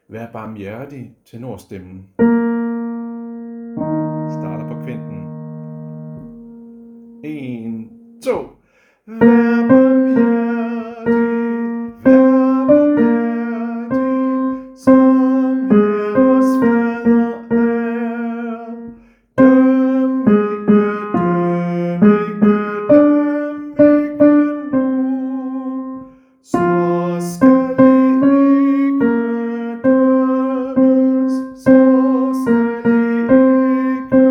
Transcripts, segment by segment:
Vær barmhjertig, tenorstemmen. Starter på kvinten. 1, 2. Vær barmhjertig, som vores Fader er. Døm ikke nu, så skal I ikke dømmes, så skal I ikke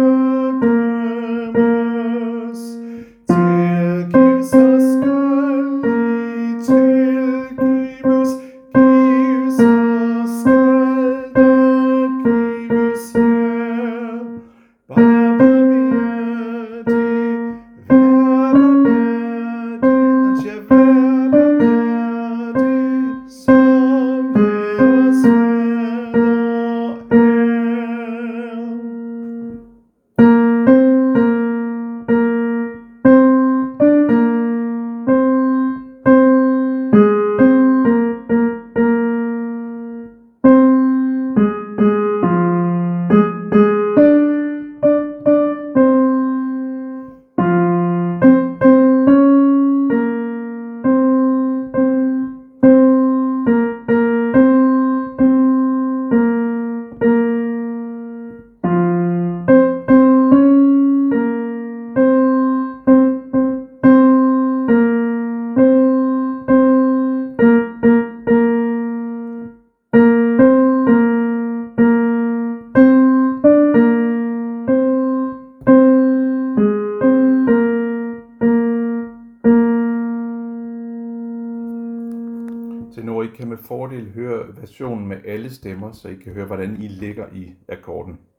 dømmes. Tilgiv, så skal I tilgives, giv, så skal der gives jer. Vær barmhjertig, den siger, vær barmhjertig, som jeres Fader Tenor, I kan med fordel høre versionen med alle stemmer, så I kan høre, hvordan I ligger i akkorden.